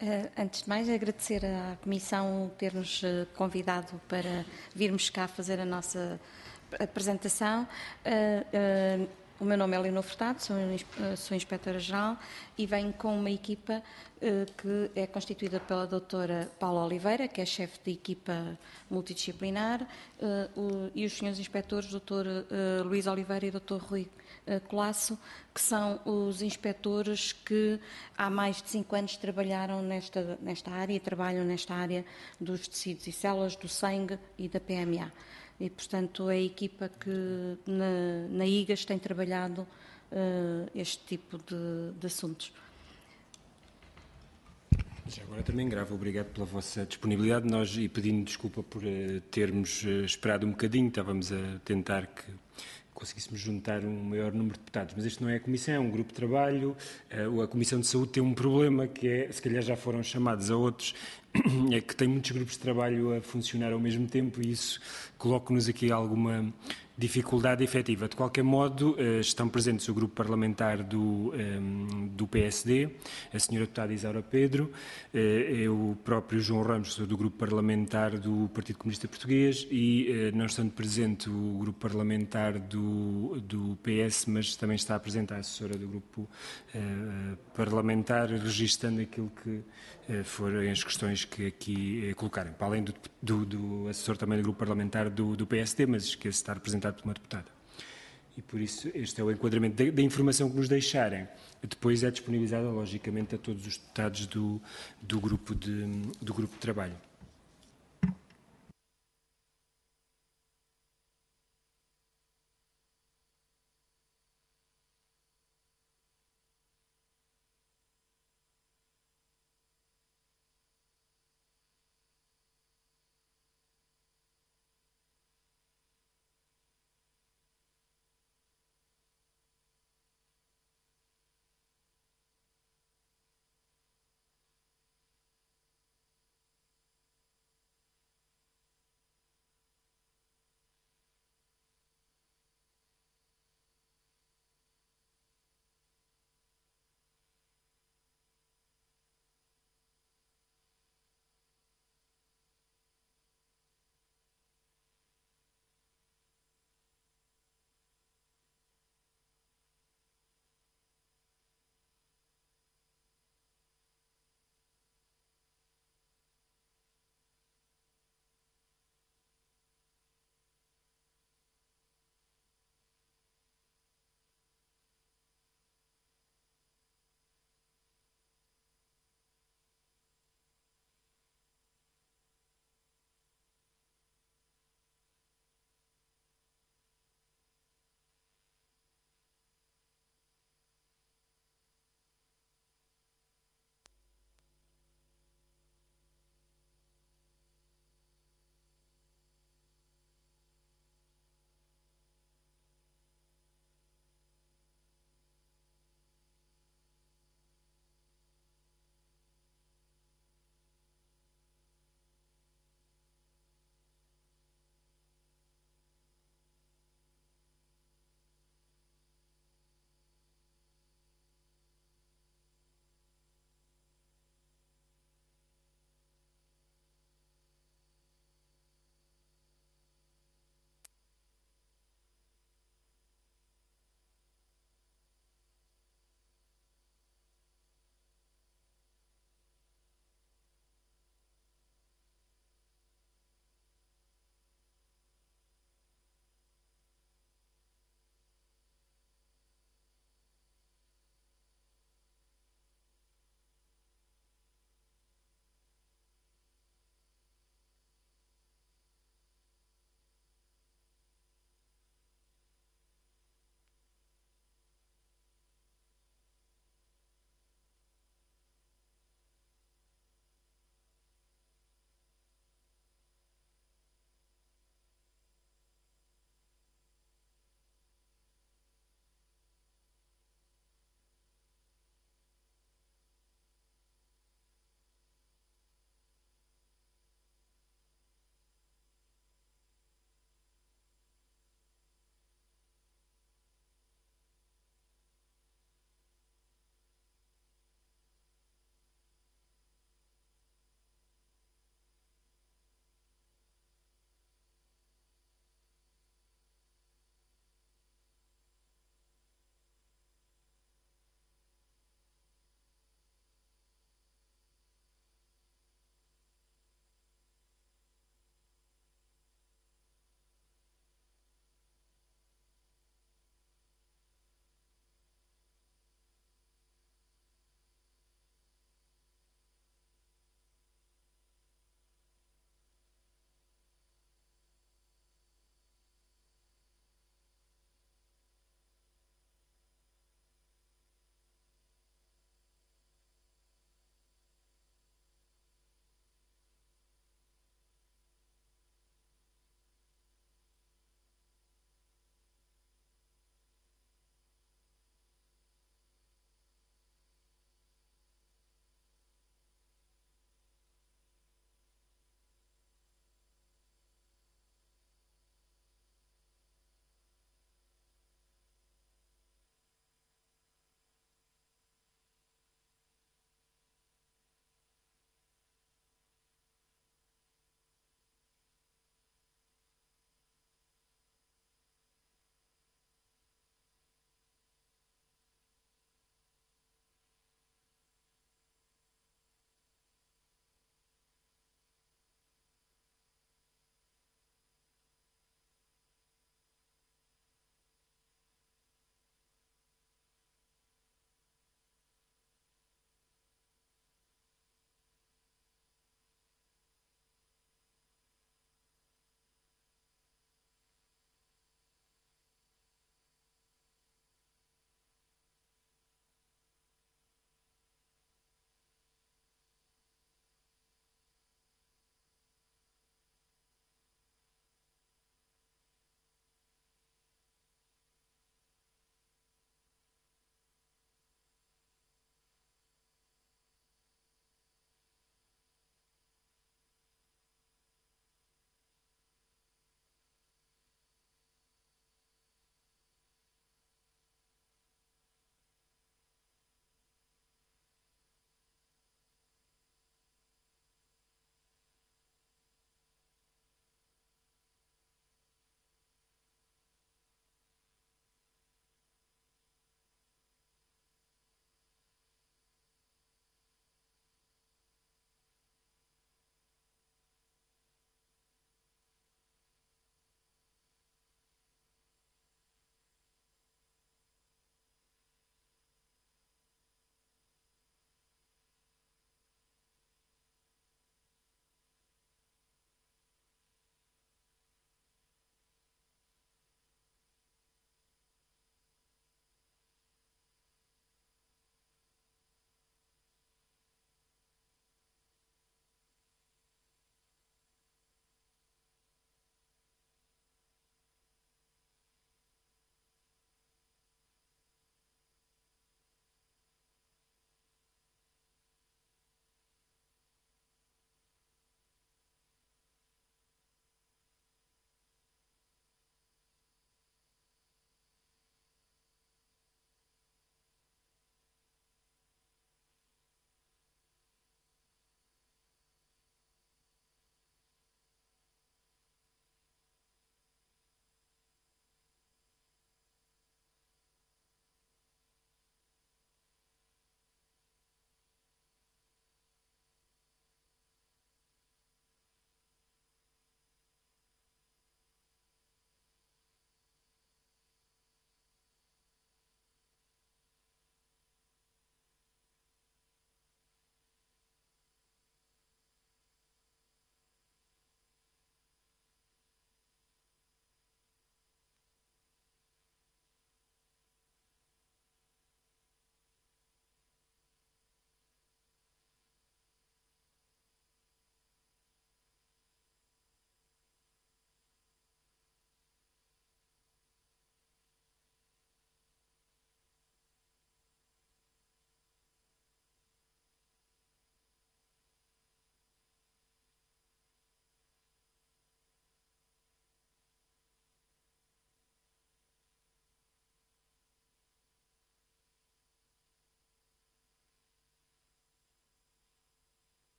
Antes de mais, agradecer à Comissão ter-nos convidado para virmos cá fazer a nossa apresentação. O meu nome é Leonor Furtado, sou inspetora-geral e venho com uma equipa que é constituída pela doutora Paula Oliveira, que é chefe de equipa multidisciplinar, e os senhores inspectores, doutor Luís Oliveira e doutor Rui Colasso, que são os inspectores que há mais de 5 anos trabalharam nesta área e trabalham nesta área dos tecidos e células, do sangue e da PMA. E, portanto, é a equipa que na IGAS tem trabalhado este tipo de assuntos. Já agora também gravo, obrigado pela vossa disponibilidade. Nós, e pedindo desculpa por termos esperado um bocadinho, estávamos a tentar que conseguíssemos juntar um maior número de deputados, mas este não é a Comissão, é um grupo de trabalho. A Comissão de Saúde tem um problema que é, se calhar já foram chamados a outros, é que tem muitos grupos de trabalho a funcionar ao mesmo tempo e isso coloca-nos aqui alguma dificuldade efetiva. De qualquer modo, estão presentes o grupo parlamentar do PSD, a senhora deputada Isaura Pedro, eu próprio João Ramos, sou do grupo parlamentar do Partido Comunista Português e não estando presente o grupo parlamentar do PS, mas também está presente a assessora do grupo parlamentar, registando aquilo que forem as questões que aqui colocarem, para além do assessor também do grupo parlamentar do PSD, mas que está representado por uma deputada. E por isso este é o enquadramento da informação que nos deixarem. Depois é disponibilizada, logicamente, a todos os deputados do grupo de trabalho.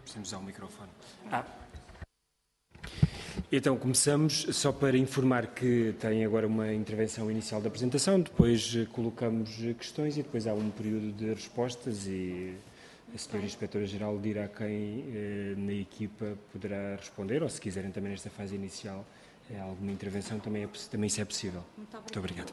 Precisamos usar o microfone. Então, começamos só para informar que tem agora uma intervenção inicial da apresentação, depois colocamos questões e depois há um período de respostas e a Sra. Inspetora-Geral dirá quem na equipa poderá responder, ou se quiserem também nesta fase inicial alguma intervenção, também isso é possível. Muito obrigado.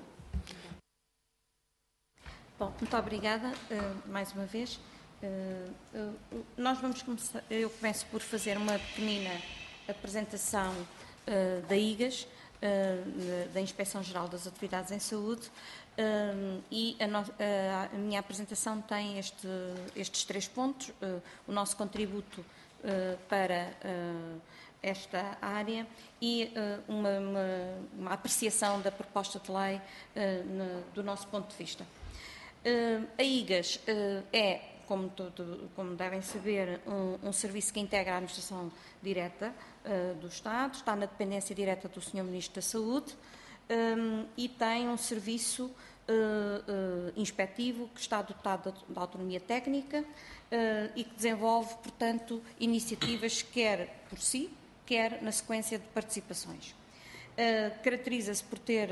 Bom, muito obrigada mais uma vez. Nós vamos começar, eu começo por fazer uma pequenina apresentação da IGAS, da Inspeção-Geral das Atividades em Saúde, e a minha apresentação tem estes 3 pontos, o nosso contributo para esta área e uma apreciação da proposta de lei do nosso ponto de vista. A IGAS é, como devem saber, um serviço que integra a administração direta do Estado, está na dependência direta do Sr. Ministro da Saúde e tem um serviço inspectivo que está dotado de autonomia técnica e que desenvolve, portanto, iniciativas quer por si, quer na sequência de participações. Caracteriza-se por ter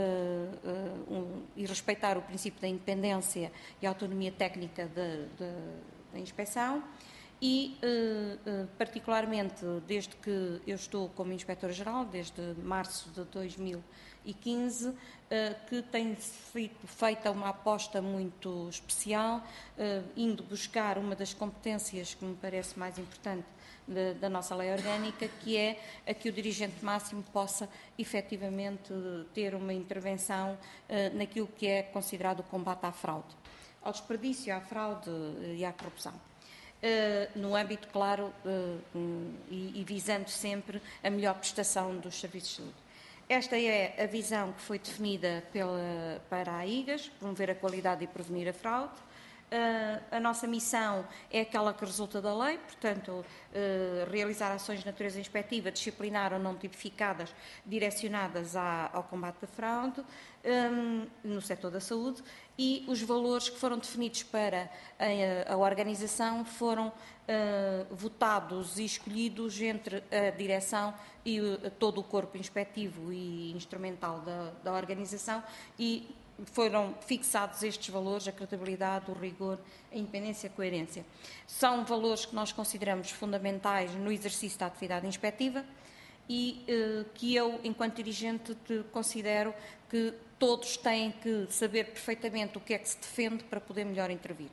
e respeitar o princípio da independência e autonomia técnica da inspeção e, particularmente, desde que eu estou como Inspetora-Geral, desde março de 2015, que tem sido feita uma aposta muito especial, indo buscar uma das competências que me parece mais importante da nossa lei orgânica, que é a que o dirigente máximo possa efetivamente ter uma intervenção naquilo que é considerado o combate à fraude, ao desperdício, à fraude e à corrupção. No âmbito, claro, e visando sempre a melhor prestação dos serviços de saúde. Esta é a visão que foi definida para a IGAS, promover a qualidade e prevenir a fraude. A nossa missão é aquela que resulta da lei, portanto, realizar ações de natureza inspectiva, disciplinar ou não tipificadas, direcionadas ao combate da fraude no setor da saúde, e os valores que foram definidos para a organização foram votados e escolhidos entre a direção e todo o corpo inspectivo e instrumental da organização e foram fixados estes valores, a credibilidade, o rigor, a independência e a coerência. São valores que nós consideramos fundamentais no exercício da atividade inspectiva e que eu, enquanto dirigente, considero que todos têm que saber perfeitamente o que é que se defende para poder melhor intervir.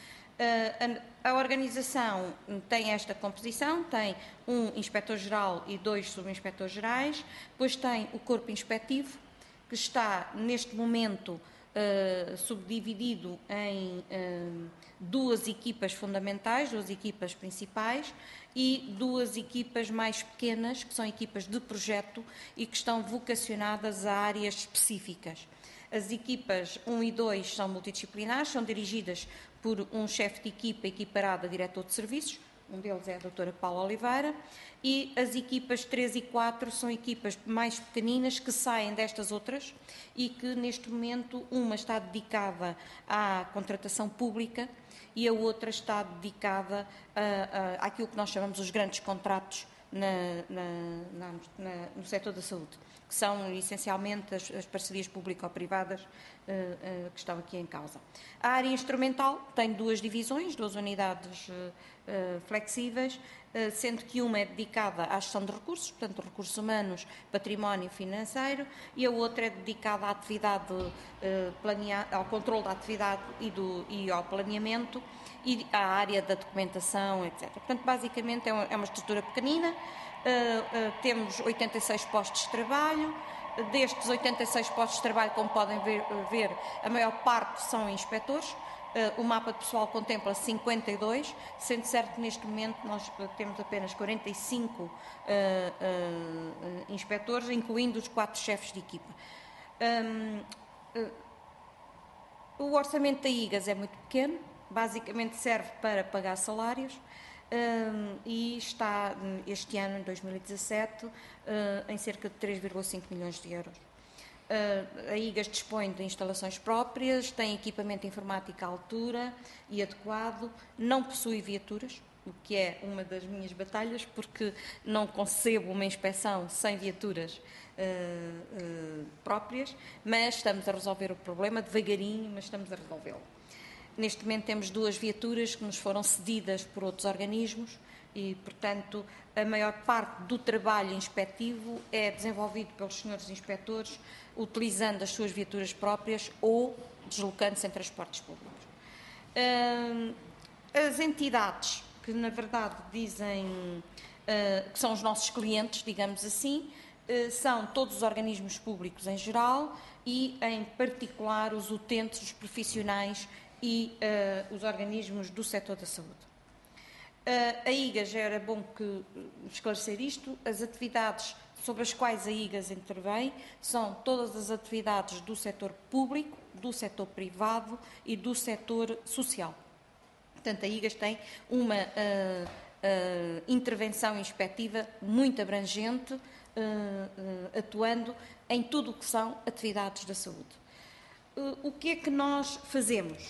A organização tem esta composição, tem um inspetor-geral e 2 subinspetor-gerais, depois tem o corpo inspectivo, que está, neste momento, subdividido em 2 equipas fundamentais, 2 equipas principais e 2 equipas mais pequenas, que são equipas de projeto e que estão vocacionadas a áreas específicas. As equipas 1 e 2 são multidisciplinares, são dirigidas por um chefe de equipa equiparado a diretor de serviços, um deles é a doutora Paula Oliveira, e as equipas 3 e 4 são equipas mais pequeninas que saem destas outras e que neste momento uma está dedicada à contratação pública e a outra está dedicada àquilo que nós chamamos os grandes contratos no setor da saúde, que são essencialmente as parcerias público-privadas que estão aqui em causa. A área instrumental tem 2 divisões, 2 unidades flexíveis, sendo que uma é dedicada à gestão de recursos, portanto, recursos humanos, património financeiro, e a outra é dedicada à atividade ao controle da atividade e ao planeamento e à área da documentação, etc. Portanto, basicamente é uma estrutura pequenina, temos 86 postos de trabalho. Destes 86 postos de trabalho, como podem ver, a maior parte são inspectores. O mapa de pessoal contempla 52, sendo certo que neste momento nós temos apenas 45 inspectores, incluindo os 4 chefes de equipa. O orçamento da IGAS é muito pequeno, basicamente serve para pagar salários e está este ano, em 2017, em cerca de 3,5 milhões de euros. A IGAS dispõe de instalações próprias, tem equipamento informático à altura e adequado, não possui viaturas, o que é uma das minhas batalhas, porque não concebo uma inspeção sem viaturas próprias, mas estamos a resolver o problema devagarinho, mas estamos a resolvê-lo. Neste momento temos 2 viaturas que nos foram cedidas por outros organismos e, portanto, a maior parte do trabalho inspectivo é desenvolvido pelos senhores inspectores, utilizando as suas viaturas próprias ou deslocando-se em transportes públicos. As entidades que, na verdade, dizem que são os nossos clientes, digamos assim, são todos os organismos públicos em geral e, em particular, os utentes, os profissionais e os organismos do setor da saúde. A IGAS, era bom que esclarecer isto, as atividades sobre as quais a IGAS intervém são todas as atividades do setor público, do setor privado e do setor social. Portanto, a IGAS tem uma intervenção inspectiva muito abrangente, atuando em tudo o que são atividades da saúde. O que é que nós fazemos?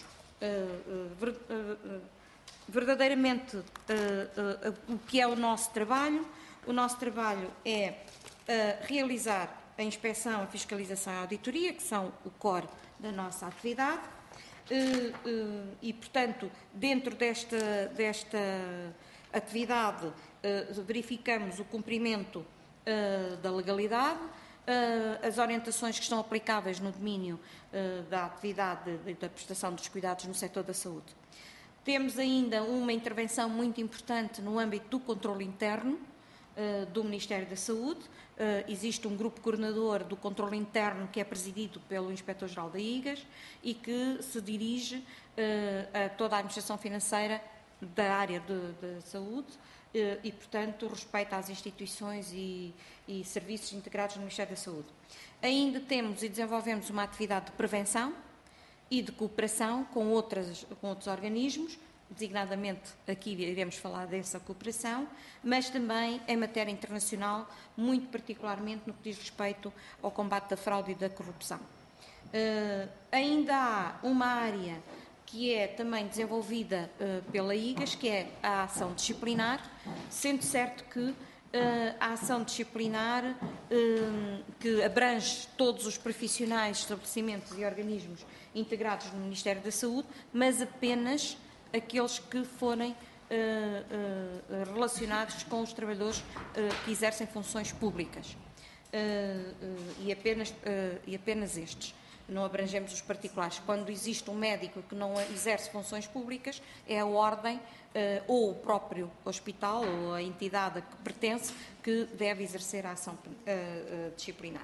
Verdadeiramente, o que é o nosso trabalho? O nosso trabalho é realizar a inspeção, a fiscalização e a auditoria, que são o core da nossa atividade, e, portanto, dentro desta atividade, verificamos o cumprimento da legalidade, as orientações que estão aplicáveis no domínio da atividade da prestação dos cuidados no setor da saúde. Temos ainda uma intervenção muito importante no âmbito do controle interno do Ministério da Saúde. Existe um grupo coordenador do controle interno que é presidido pelo Inspetor-Geral da IGAS e que se dirige a toda a administração financeira da área de saúde e, portanto, respeita às instituições e serviços integrados no Ministério da Saúde. Ainda temos e desenvolvemos uma atividade de prevenção e de cooperação com outros organismos, designadamente aqui iremos falar dessa cooperação, mas também em matéria internacional, muito particularmente no que diz respeito ao combate da fraude e da corrupção. Ainda há uma área que é também desenvolvida pela IGAS, que é a ação disciplinar, sendo certo que a ação disciplinar que abrange todos os profissionais, estabelecimentos e organismos integrados no Ministério da Saúde, mas apenas aqueles que forem relacionados com os trabalhadores que exercem funções públicas e apenas estes. Não abrangemos os particulares. Quando existe um médico que não exerce funções públicas, é a ordem ou o próprio hospital ou a entidade a que pertence que deve exercer a ação disciplinar.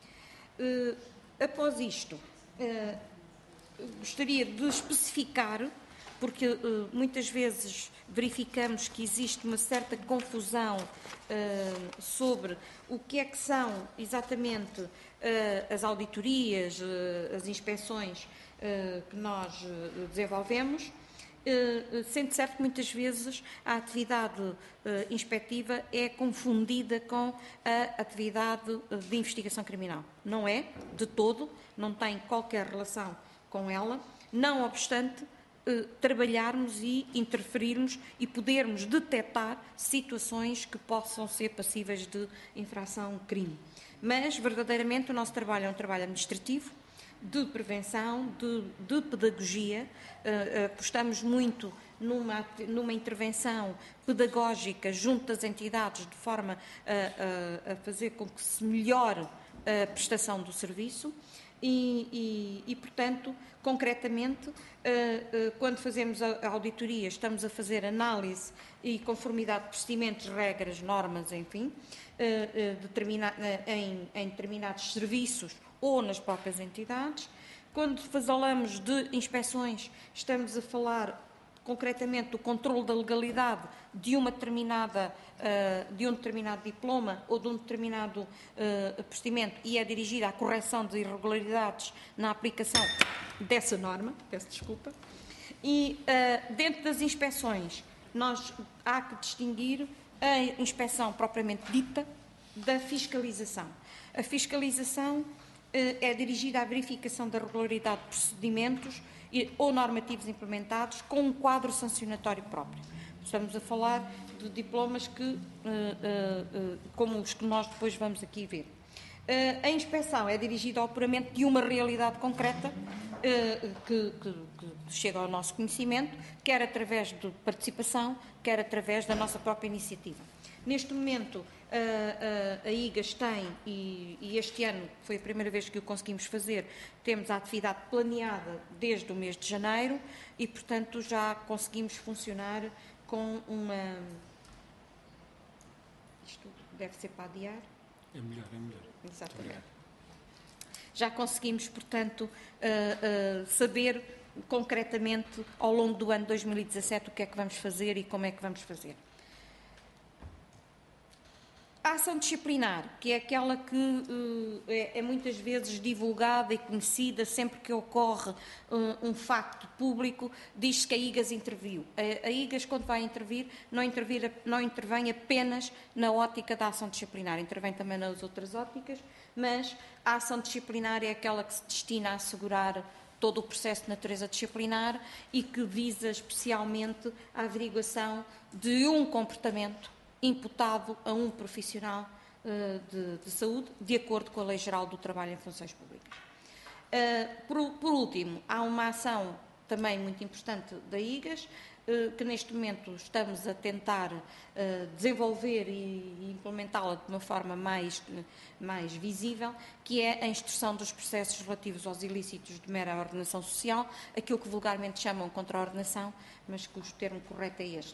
Após isto, gostaria de especificar, porque muitas vezes verificamos que existe uma certa confusão sobre o que é que são exatamente as auditorias, as inspeções que nós desenvolvemos, sendo certo que muitas vezes a atividade inspectiva é confundida com a atividade de investigação criminal. Não é, de todo, não tem qualquer relação com ela, não obstante trabalharmos e interferirmos e podermos detectar situações que possam ser passíveis de infração-crime. Mas, verdadeiramente, o nosso trabalho é um trabalho administrativo, de prevenção, de pedagogia. Apostamos muito numa intervenção pedagógica junto das entidades, de forma a fazer com que se melhore a prestação do serviço e, portanto, concretamente, quando fazemos a auditoria, estamos a fazer análise e conformidade de procedimentos, regras, normas, enfim, em determinados serviços ou nas próprias entidades. Quando falamos de inspeções, estamos a falar concretamente do controle da legalidade de um determinado diploma ou de um determinado procedimento e é dirigida à correção de irregularidades na aplicação dessa norma, peço desculpa. E dentro das inspeções, há que distinguir a inspeção propriamente dita da fiscalização. A fiscalização é dirigida à verificação da regularidade de procedimentos ou normativos implementados com um quadro sancionatório próprio. Estamos a falar de diplomas que, como os que nós depois vamos aqui ver. A inspeção é dirigida ao apuramento de uma realidade concreta que chega ao nosso conhecimento, quer através de participação, quer através da nossa própria iniciativa. Neste momento, a IGAS tem, e este ano foi a primeira vez que o conseguimos fazer, temos a atividade planeada desde o mês de janeiro e, portanto, já conseguimos funcionar com uma... Isto deve ser para adiar? É melhor, é melhor. Exatamente. Já conseguimos, portanto, saber concretamente ao longo do ano 2017 o que é que vamos fazer e como é que vamos fazer. A ação disciplinar, que é aquela que é muitas vezes divulgada e conhecida sempre que ocorre um facto público, diz-se que a IGAS interviu. A IGAS, quando vai intervir, não intervém apenas na ótica da ação disciplinar, intervém também nas outras óticas, mas a ação disciplinar é aquela que se destina a assegurar todo o processo de natureza disciplinar e que visa especialmente a averiguação de um comportamento imputado a um profissional de saúde, de acordo com a Lei Geral do Trabalho em Funções Públicas. Por último, há uma ação também muito importante da IGAS, que neste momento estamos a tentar desenvolver e implementá-la de uma forma mais visível, que é a instrução dos processos relativos aos ilícitos de mera ordenação social, aquilo que vulgarmente chamam contra-ordenação, mas cujo termo correto é este.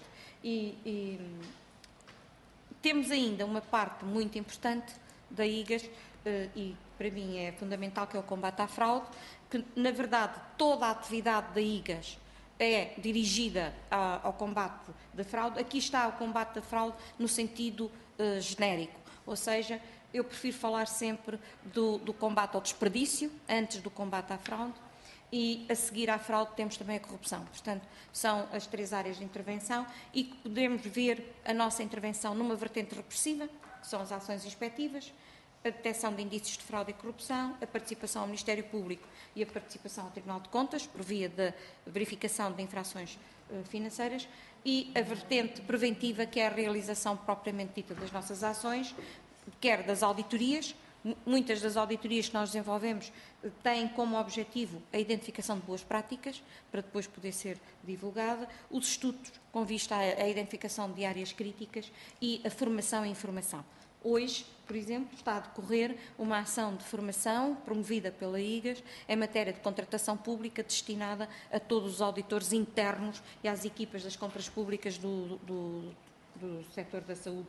Temos ainda uma parte muito importante da IGAS, e para mim é fundamental, que é o combate à fraude, que na verdade toda a atividade da IGAS é dirigida ao combate da fraude. Aqui está o combate da fraude no sentido genérico, ou seja, eu prefiro falar sempre do combate ao desperdício, antes do combate à fraude, e a seguir à fraude temos também a corrupção. Portanto, são as 3 áreas de intervenção e que podemos ver a nossa intervenção numa vertente repressiva, que são as ações inspectivas, a detecção de indícios de fraude e corrupção, a participação ao Ministério Público e a participação ao Tribunal de Contas, por via da verificação de infrações financeiras, e a vertente preventiva, que é a realização propriamente dita das nossas ações, quer das auditorias. Muitas das auditorias que nós desenvolvemos têm como objetivo a identificação de boas práticas, para depois poder ser divulgada, os estudos com vista à identificação de áreas críticas e a formação e informação. Hoje, por exemplo, está a decorrer uma ação de formação promovida pela IGAS em matéria de contratação pública destinada a todos os auditores internos e às equipas das compras públicas do setor da saúde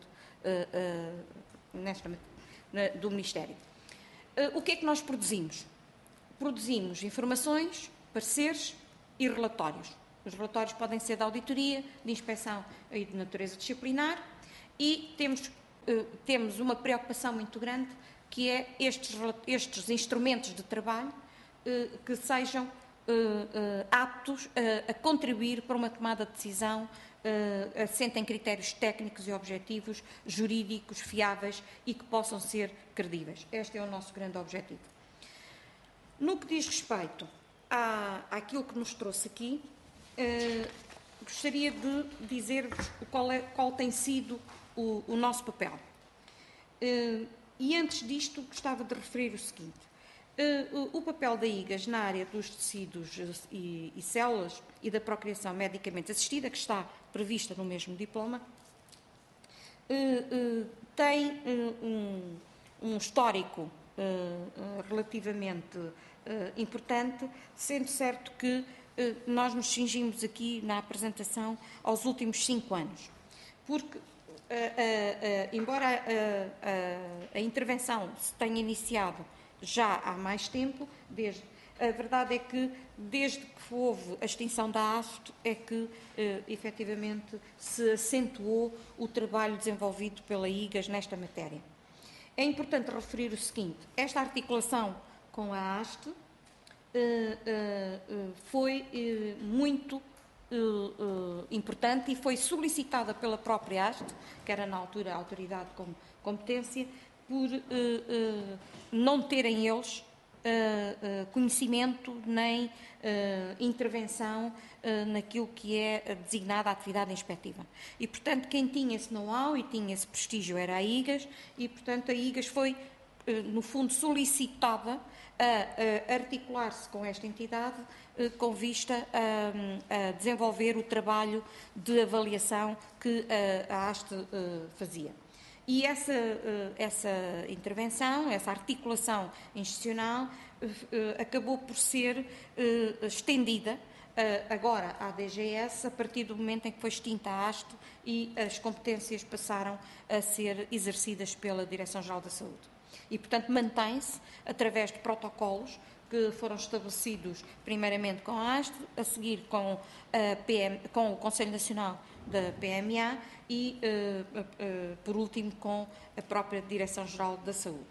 do Ministério. O que é que nós produzimos? Produzimos informações, pareceres e relatórios. Os relatórios podem ser de auditoria, de inspeção e de natureza disciplinar, e temos uma preocupação muito grande, que é estes instrumentos de trabalho que sejam aptos a contribuir para uma tomada de decisão assente em critérios técnicos e objetivos, jurídicos, fiáveis e que possam ser credíveis. Este é o nosso grande objetivo. No que diz respeito àquilo que nos trouxe aqui, gostaria de dizer-vos qual tem sido o nosso papel. E antes disto, gostava de referir o seguinte. O papel da IGAS na área dos tecidos e células e da procriação medicamente assistida, que está prevista no mesmo diploma, tem um histórico relativamente importante, sendo certo que nós nos cingimos aqui na apresentação aos últimos 5 anos, porque embora a intervenção se tenha iniciado já há mais tempo, a verdade é que desde que houve a extinção da AST é que efetivamente se acentuou o trabalho desenvolvido pela IGAS nesta matéria. É importante referir o seguinte: esta articulação com a AST foi muito importante e foi solicitada pela própria AST, que era na altura a autoridade com competência, por não terem eles conhecimento nem intervenção naquilo que é designada a atividade inspectiva. E, portanto, quem tinha esse know-how e tinha esse prestígio era a IGAS e, portanto, a IGAS foi, no fundo, solicitada a articular-se com esta entidade com vista a desenvolver o trabalho de avaliação que a ASTE fazia. E essa intervenção, essa articulação institucional acabou por ser estendida agora à DGS a partir do momento em que foi extinta a ASTE e as competências passaram a ser exercidas pela Direção-Geral da Saúde. E, portanto, mantém-se através de protocolos que foram estabelecidos primeiramente com a ASTE, a seguir com o Conselho Nacional da PMA e, por último, com a própria Direção-Geral da Saúde.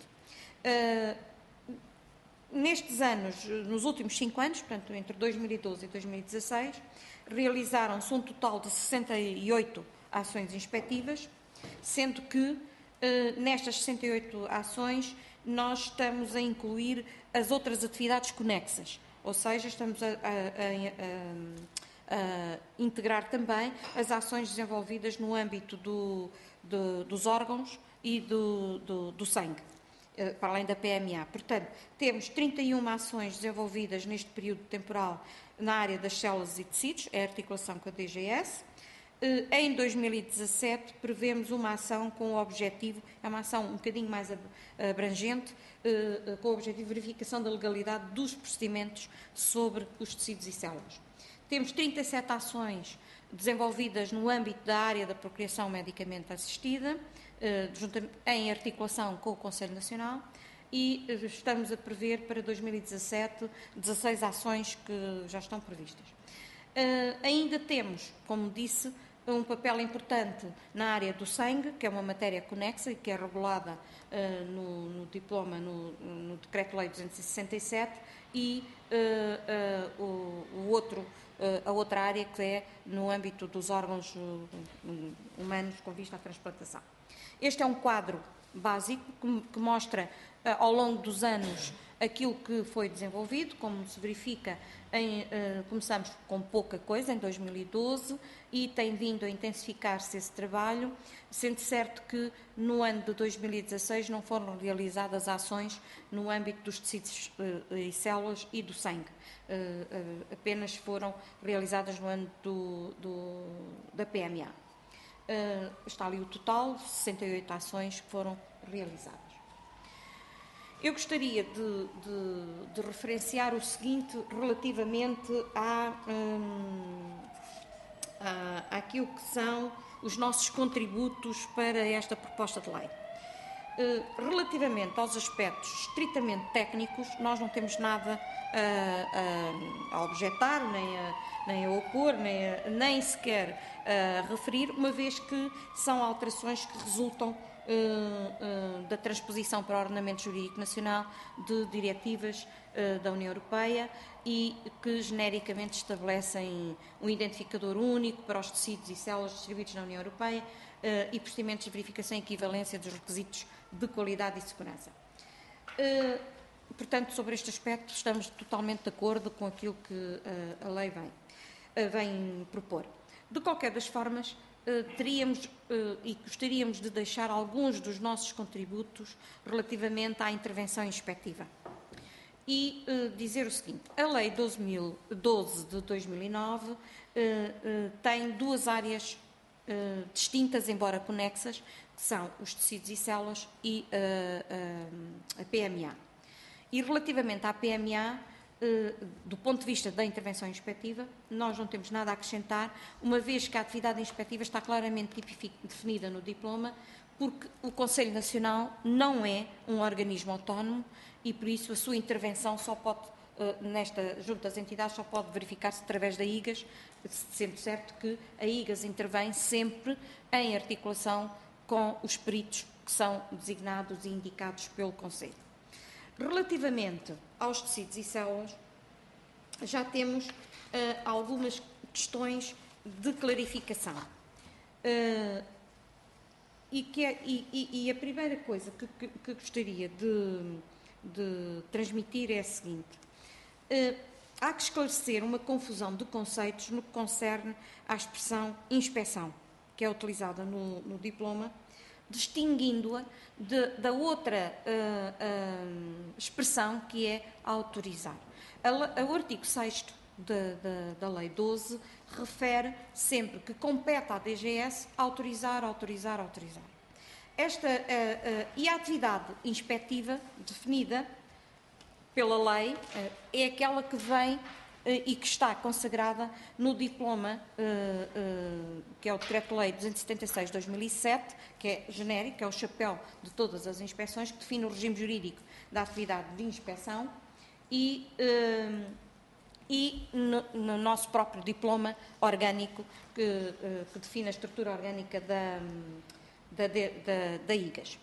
Nestes anos, nos últimos 5 anos, portanto, entre 2012 e 2016, realizaram-se um total de 68 ações inspectivas, sendo que nestas 68 ações nós estamos a incluir as outras atividades conexas, ou seja, estamos a integrar também as ações desenvolvidas no âmbito dos órgãos e do sangue, para além da PMA. Portanto, temos 31 ações desenvolvidas neste período temporal na área das células e tecidos, é a articulação com a DGS. Em 2017, prevemos uma ação com o objetivo, é uma ação um bocadinho mais abrangente, com o objetivo de verificação da legalidade dos procedimentos sobre os tecidos e células. Temos 37 ações desenvolvidas no âmbito da área da procriação medicamente assistida, em articulação com o Conselho Nacional, e estamos a prever para 2017 16 ações que já estão previstas. Ainda temos, como disse, um papel importante na área do sangue, que é uma matéria conexa e que é regulada no diploma, no Decreto-Lei 267, e a outra área que é no âmbito dos órgãos humanos com vista à transplantação. Este é um quadro básico que mostra, ao longo dos anos, aquilo que foi desenvolvido. Como se verifica, começamos com pouca coisa em 2012 e tem vindo a intensificar-se esse trabalho, sendo certo que no ano de 2016 não foram realizadas ações no âmbito dos tecidos e células e do sangue. Apenas foram realizadas no ano da PMA. Está ali o total, 68 ações que foram realizadas. Eu gostaria de referenciar o seguinte relativamente àquilo que são os nossos contributos para esta proposta de lei. Relativamente aos aspectos estritamente técnicos, nós não temos nada a objetar, nem a opor, nem sequer a referir, uma vez que são alterações que resultam da transposição para o ordenamento jurídico nacional de diretivas da União Europeia e que genericamente estabelecem um identificador único para os tecidos e células distribuídos na União Europeia e procedimentos de verificação e equivalência dos requisitos de qualidade e segurança. Portanto, sobre este aspecto, estamos totalmente de acordo com aquilo que a lei vem propor. De qualquer das formas, teríamos e gostaríamos de deixar alguns dos nossos contributos relativamente à intervenção inspectiva. E dizer o seguinte: a Lei 12 de 2009 tem duas áreas distintas, embora conexas, que são os tecidos e células e a PMA. E relativamente à PMA, do ponto de vista da intervenção inspectiva, nós não temos nada a acrescentar, uma vez que a atividade inspectiva está claramente definida no diploma, porque o Conselho Nacional não é um organismo autónomo e, por isso, a sua intervenção só pode, junto das entidades, só pode verificar-se através da IGAS, sendo certo que a IGAS intervém sempre em articulação com os peritos que são designados e indicados pelo Conselho. Relativamente aos tecidos e células, já temos algumas questões de clarificação. E a primeira coisa que gostaria de transmitir é a seguinte. Há que esclarecer uma confusão de conceitos no que concerne à expressão inspeção, que é utilizada no diploma, distinguindo-a da outra expressão, que é autorizar. O artigo 6º da Lei 12 refere sempre que compete à DGS autorizar. E a atividade inspectiva definida pela lei é aquela que vem e que está consagrada no diploma, que é o Decreto-Lei 276/2007, que é genérico, que é o chapéu de todas as inspeções, que define o regime jurídico da atividade de inspeção e no nosso próprio diploma orgânico, que define a estrutura orgânica da IGAS.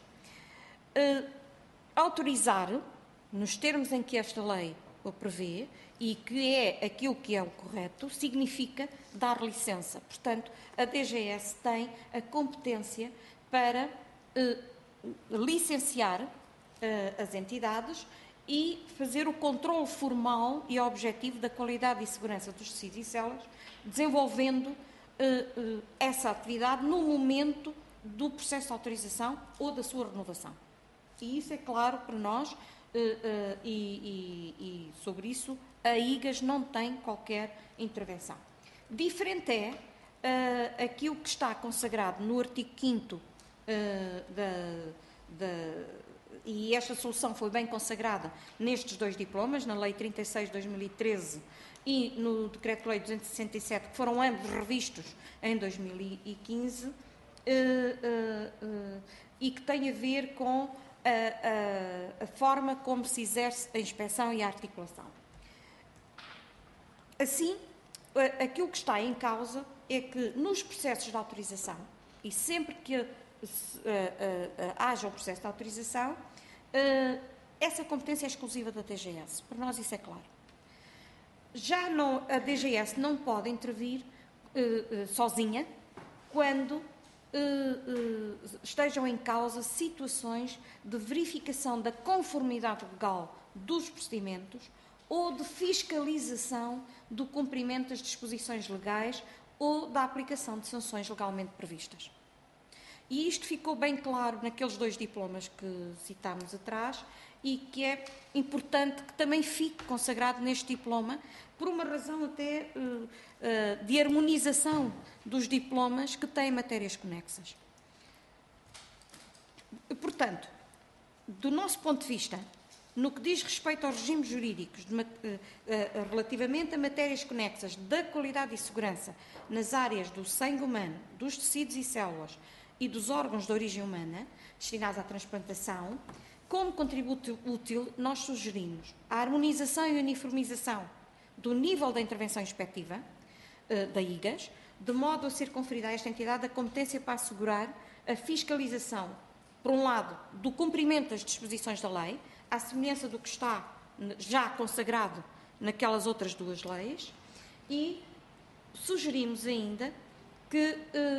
Autorizar, nos termos em que esta lei o prevê, e que é aquilo que é o correto, significa dar licença. Portanto, a DGS tem a competência para licenciar as entidades e fazer o controle formal e objetivo da qualidade e segurança dos tecidos e células, desenvolvendo essa atividade no momento do processo de autorização ou da sua renovação. E isso é claro para nós, e sobre isso a IGAS não tem qualquer intervenção. Diferente é aquilo que está consagrado no artigo 5º e esta solução foi bem consagrada nestes dois diplomas, na Lei 36/2013 e no Decreto-Lei 267, que foram ambos revistos em 2015, e que tem a ver com a forma como se exerce a inspeção e a articulação. Assim, aquilo que está em causa é que nos processos de autorização, e sempre que haja um processo de autorização, essa competência é exclusiva da DGS. Para nós isso é claro. Já a DGS não pode intervir sozinha quando estejam em causa situações de verificação da conformidade legal dos procedimentos ou de fiscalização do cumprimento das disposições legais ou da aplicação de sanções legalmente previstas. E isto ficou bem claro naqueles dois diplomas que citámos atrás e que é importante que também fique consagrado neste diploma, por uma razão até de harmonização dos diplomas que têm matérias conexas. Portanto, do nosso ponto de vista, no que diz respeito aos regimes jurídicos relativamente a matérias conexas da qualidade e segurança nas áreas do sangue humano, dos tecidos e células e dos órgãos de origem humana, destinados à transplantação, como contributo útil, nós sugerimos a harmonização e uniformização do nível da intervenção inspectiva da IGAS, de modo a ser conferida a esta entidade a competência para assegurar a fiscalização, por um lado, do cumprimento das disposições da lei, à semelhança do que está já consagrado naquelas outras duas leis, e sugerimos ainda que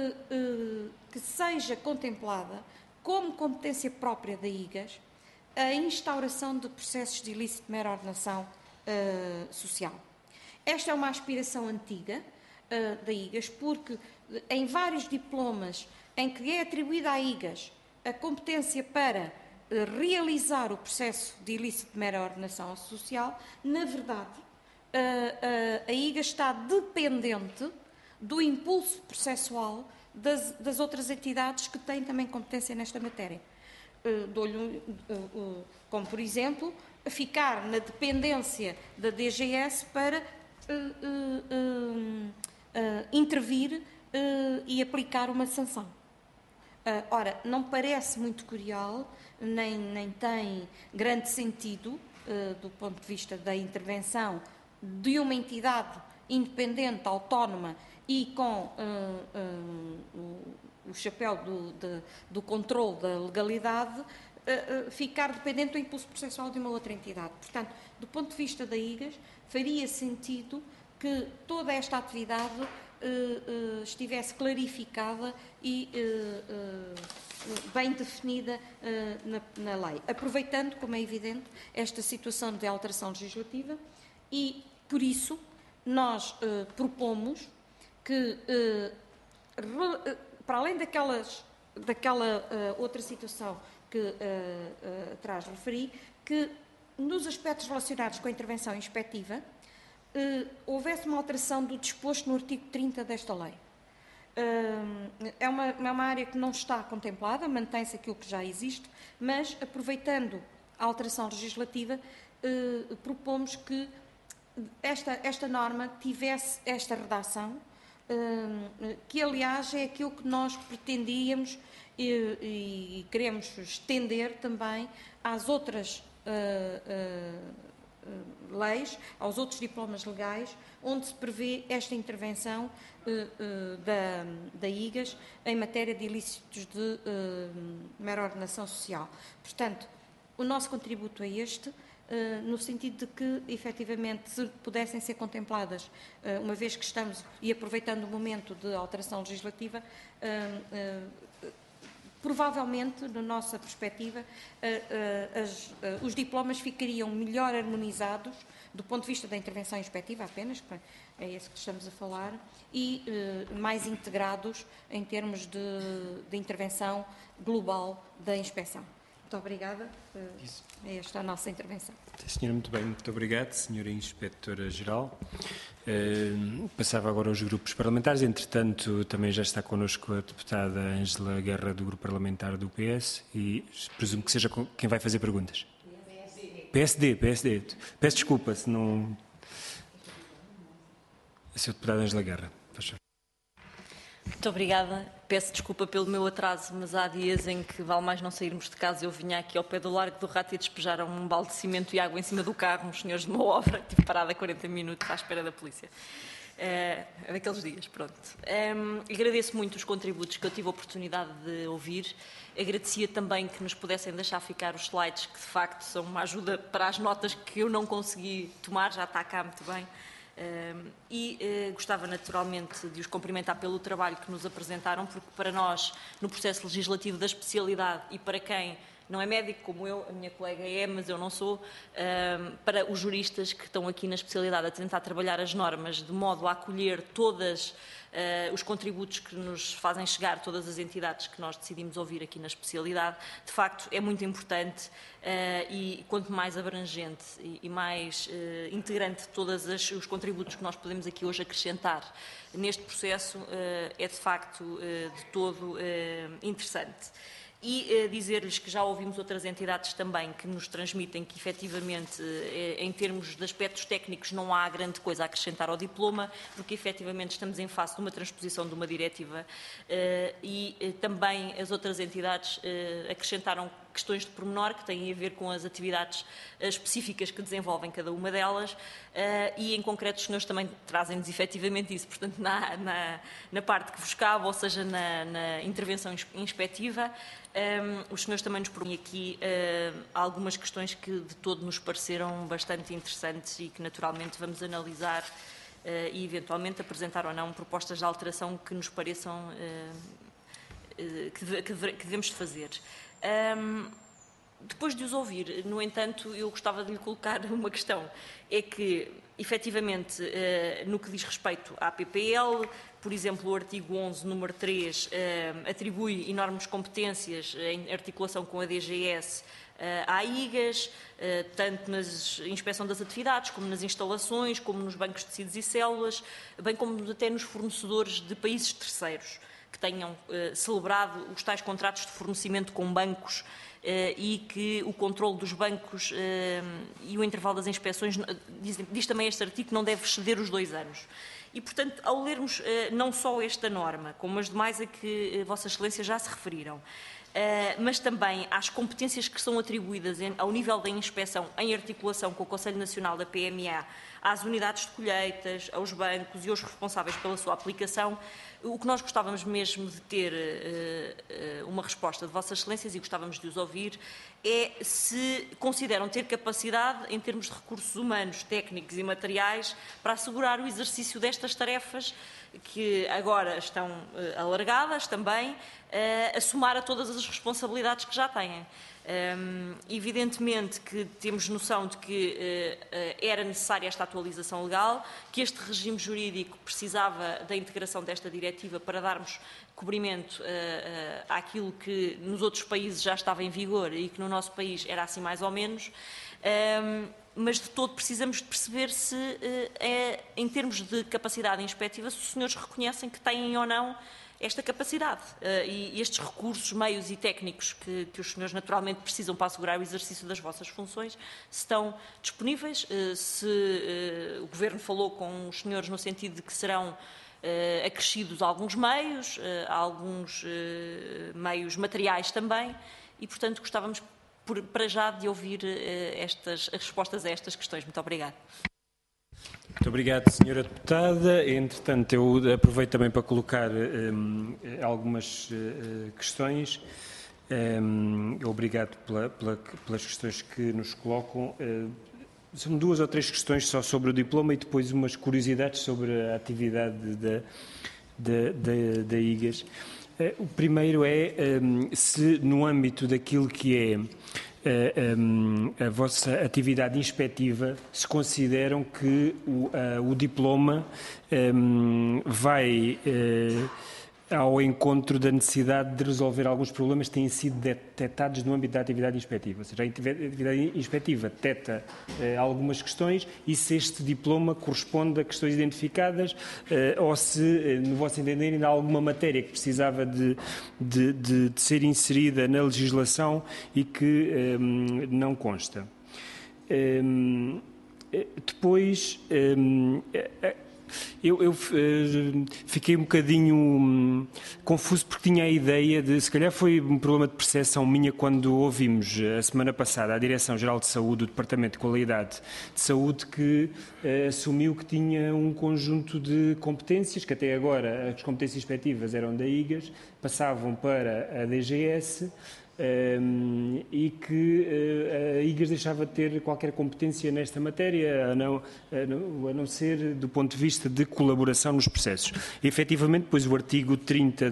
seja contemplada como competência própria da IGAS a instauração de processos de ilícito de mera ordenação social. Esta é uma aspiração antiga da IGAS, porque em vários diplomas em que é atribuída à IGAS a competência para realizar o processo de ilícito de mera ordenação social, na verdade, a IGAS está dependente do impulso processual das outras entidades que têm também competência nesta matéria. Como, por exemplo, ficar na dependência da DGS para intervir e aplicar uma sanção. Ora, não parece muito cordial, nem tem grande sentido, do ponto de vista da intervenção de uma entidade independente, autónoma e com o chapéu do controle da legalidade, ficar dependente do impulso processual de uma outra entidade. Portanto, do ponto de vista da IGAS, faria sentido que toda esta atividade estivesse clarificada e bem definida na lei, aproveitando, como é evidente, esta situação de alteração legislativa e, por isso, nós propomos que, para além daquela outra situação que atrás referi, que nos aspectos relacionados com a intervenção inspectiva, houvesse uma alteração do disposto no artigo 30 desta lei. É uma área que não está contemplada, mantém-se aquilo que já existe, mas, aproveitando a alteração legislativa, propomos que esta norma tivesse esta redação, que, aliás, é aquilo que nós pretendíamos e queremos estender também às outras leis, aos outros diplomas legais, onde se prevê esta intervenção da IGAS em matéria de ilícitos de mera ordenação social. Portanto, o nosso contributo é este, no sentido de que, efetivamente, se pudessem ser contempladas, uma vez que estamos, e aproveitando o momento de alteração legislativa, provavelmente, na nossa perspectiva, os diplomas ficariam melhor harmonizados, do ponto de vista da intervenção inspectiva apenas, é isso que estamos a falar, e mais integrados em termos de intervenção global da inspeção. Muito obrigada. É esta a nossa intervenção. Senhora, muito bem, muito obrigado, Senhora Inspetora-Geral. Passava agora aos grupos parlamentares. Entretanto, também já está connosco a deputada Ângela Guerra, do grupo parlamentar do PS, e presumo que seja quem vai fazer perguntas. PSD. Peço desculpa se não... A Sra. Deputada Ângela Guerra, faz favor. Muito obrigada. Peço desculpa pelo meu atraso, mas há dias em que vale mais não sairmos de casa. Eu vinha aqui ao pé do Largo do Rato e despejaram um balde de cimento e água em cima do carro, uns senhores de uma obra. Estive parada 40 minutos à espera da polícia. É daqueles dias, pronto. Agradeço muito os contributos que eu tive a oportunidade de ouvir. Agradecia também que nos pudessem deixar ficar os slides, que de facto são uma ajuda para as notas que eu não consegui tomar, já está cá muito bem. Gostava naturalmente de os cumprimentar pelo trabalho que nos apresentaram, porque para nós, no processo legislativo da especialidade, e para quem não é médico como eu, a minha colega é, mas eu não sou, para os juristas que estão aqui na especialidade a tentar trabalhar as normas de modo a acolher todos os contributos que nos fazem chegar, todas as entidades que nós decidimos ouvir aqui na especialidade, de facto é muito importante e quanto mais abrangente e mais integrante todos os contributos que nós podemos aqui hoje acrescentar neste processo, é de facto de todo interessante. E dizer-lhes que já ouvimos outras entidades também que nos transmitem que, efetivamente, em termos de aspectos técnicos, não há grande coisa a acrescentar ao diploma, porque, efetivamente, estamos em face de uma transposição de uma diretiva e também as outras entidades acrescentaram questões de pormenor que têm a ver com as atividades específicas que desenvolvem cada uma delas e, em concreto, os senhores também trazem-nos efetivamente isso. Portanto, na parte que vos cabe, ou seja, na intervenção inspectiva, os senhores também nos propõem aqui algumas questões que de todo nos pareceram bastante interessantes e que naturalmente vamos analisar e eventualmente apresentar ou não propostas de alteração que nos pareçam que devemos fazer. Depois de os ouvir, no entanto, eu gostava de lhe colocar uma questão. É que, efetivamente, no que diz respeito à PPL, por exemplo, o artigo 11, número 3, atribui enormes competências em articulação com a DGS à IGAS, tanto na inspeção das atividades, como nas instalações, como nos bancos de tecidos e células, bem como até nos fornecedores de países terceiros que tenham celebrado os tais contratos de fornecimento com bancos e que o controle dos bancos e o intervalo das inspeções, diz também este artigo, que não deve exceder os 2 anos. E, portanto, ao lermos não só esta norma, como as demais a que Vossa Excelência já se referiram, mas também às competências que são atribuídas ao nível da inspeção, em articulação com o Conselho Nacional da PMA, às unidades de colheitas, aos bancos e aos responsáveis pela sua aplicação. O que nós gostávamos mesmo de ter uma resposta de Vossas Excelências, e gostávamos de os ouvir, é se consideram ter capacidade, em termos de recursos humanos, técnicos e materiais, para assegurar o exercício destas tarefas, que agora estão alargadas também, a somar a todas as responsabilidades que já têm. Evidentemente que temos noção de que era necessária esta atualização legal, que este regime jurídico precisava da integração desta diretiva para darmos cobrimento àquilo que nos outros países já estava em vigor e que no nosso país era assim mais ou menos, mas de todo precisamos de perceber se, em termos de capacidade inspectiva, se os senhores reconhecem que têm ou não esta capacidade e estes recursos, meios e técnicos que os senhores naturalmente precisam para assegurar o exercício das vossas funções, se estão disponíveis, se o Governo falou com os senhores no sentido de que serão acrescidos alguns meios materiais também, e portanto gostávamos para já de ouvir as respostas a estas questões. Muito obrigada. Muito obrigado, Sra. Deputada. Entretanto, eu aproveito também para colocar algumas questões. Obrigado pelas questões que nos colocam. São 2 ou 3 questões só sobre o diploma e depois umas curiosidades sobre a atividade da IGAS. O primeiro é se, no âmbito daquilo que é a vossa atividade inspectiva, se consideram que o diploma vai ao encontro da necessidade de resolver alguns problemas que têm sido detectados no âmbito da atividade inspectiva. Ou seja, a atividade inspectiva detecta algumas questões e se este diploma corresponde a questões identificadas ou se, no vosso entender, ainda há alguma matéria que precisava de ser inserida na legislação e que não consta. Depois, eu fiquei um bocadinho confuso porque tinha a ideia de, se calhar foi um problema de percepção minha quando ouvimos a semana passada a Direção-Geral de Saúde do Departamento de Qualidade de Saúde que assumiu que tinha um conjunto de competências, que até agora as competências inspectivas eram da IGAS, passavam para a DGS, e que a IGAS deixava de ter qualquer competência nesta matéria, a não ser do ponto de vista de colaboração nos processos. E, efetivamente, depois o artigo 30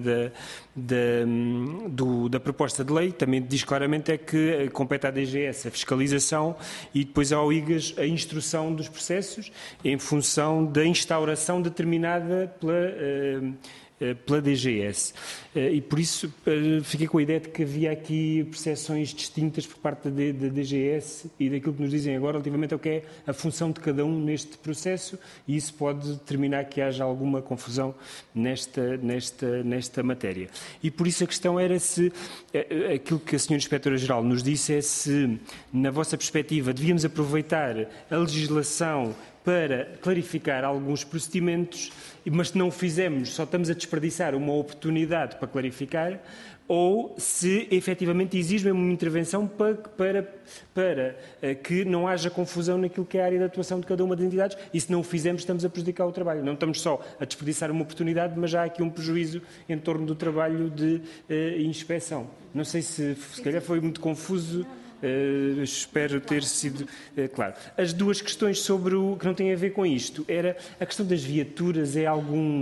da proposta de lei também diz claramente é que compete à DGS a fiscalização e depois ao IGAS a instrução dos processos em função da instauração determinada pela DGS. E por isso fiquei com a ideia de que havia aqui percepções distintas por parte da DGS e daquilo que nos dizem agora relativamente ao que é a função de cada um neste processo, e isso pode determinar que haja alguma confusão nesta matéria. E por isso a questão era se aquilo que a Sra. Inspetora-Geral nos disse é se, na vossa perspectiva, devíamos aproveitar a legislação para clarificar alguns procedimentos, mas se não o fizemos, só estamos a desperdiçar uma oportunidade para clarificar, ou se efetivamente exige mesmo uma intervenção para que não haja confusão naquilo que é a área de atuação de cada uma das entidades, e se não o fizermos estamos a prejudicar o trabalho. Não estamos só a desperdiçar uma oportunidade, mas já há aqui um prejuízo em torno do trabalho de inspeção. Não sei se calhar foi muito confuso. Espero ter sido claro. As 2 questões sobre que não têm a ver com isto era a questão das viaturas. É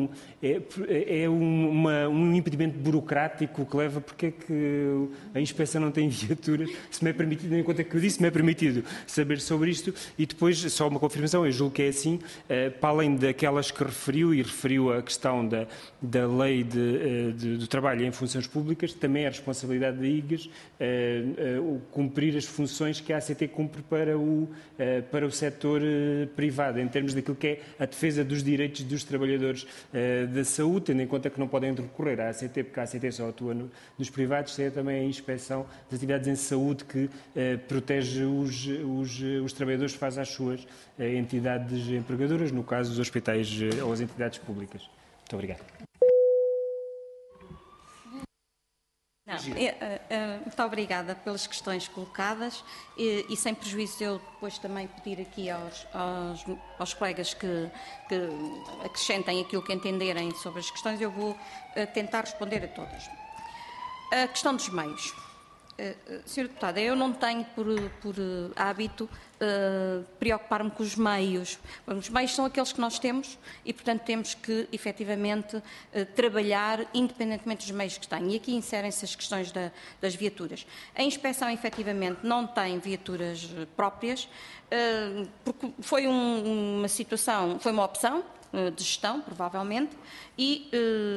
um impedimento burocrático que leva porque é que a inspeção não tem viaturas? Se me é permitido, em conta que eu disse, me é permitido saber sobre isto. E depois, só uma confirmação, eu julgo que é assim, para além daquelas que referiu a questão da lei do trabalho em funções públicas, também é a responsabilidade da IGAS cumprir as funções que a ACT cumpre para o setor privado, em termos daquilo que é a defesa dos direitos dos trabalhadores da saúde, tendo em conta que não podem recorrer à ACT, porque a ACT só atua nos privados, seja também a inspeção das atividades em saúde que protege os trabalhadores face às suas entidades empregadoras, no caso dos hospitais ou as entidades públicas. Muito obrigado. Muito obrigada pelas questões colocadas e sem prejuízo de eu depois também pedir aqui aos colegas que acrescentem aquilo que entenderem sobre as questões, eu vou tentar responder a todas. A questão dos meios. Sra. Deputada, eu não tenho por hábito preocupar-me com os meios. Os meios são aqueles que nós temos e, portanto, temos que, efetivamente, trabalhar independentemente dos meios que têm. E aqui inserem-se as questões das viaturas. A inspeção, efetivamente, não tem viaturas próprias, porque foi uma situação, foi uma opção de gestão, provavelmente, e